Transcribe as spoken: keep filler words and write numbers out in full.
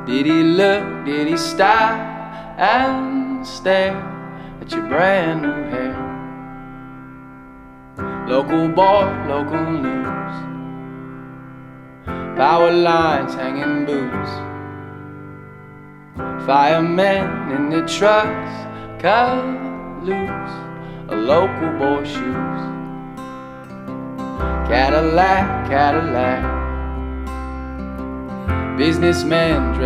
Did he look, did he stop and stare at your brand new hair? Local boy, local news, power lines hanging boots, firemen in their trucks cut loose a local boy's shoes. Cadillac, Cadillac, businessmen